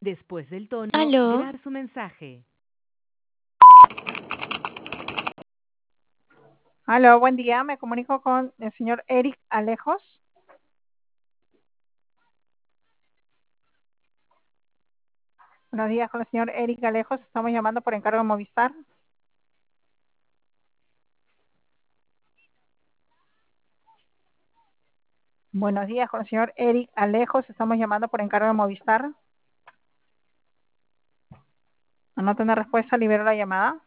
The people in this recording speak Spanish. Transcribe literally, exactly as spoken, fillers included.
Después del tono, Aló, grabar su mensaje. Aló, buen día. Me comunico con el señor Eric Alejos. Buenos días con el señor Eric Alejos. Estamos llamando por encargo de Movistar. Buenos días con el señor Eric Alejos. Estamos llamando por encargo de Movistar. Anota una respuesta, libero la llamada.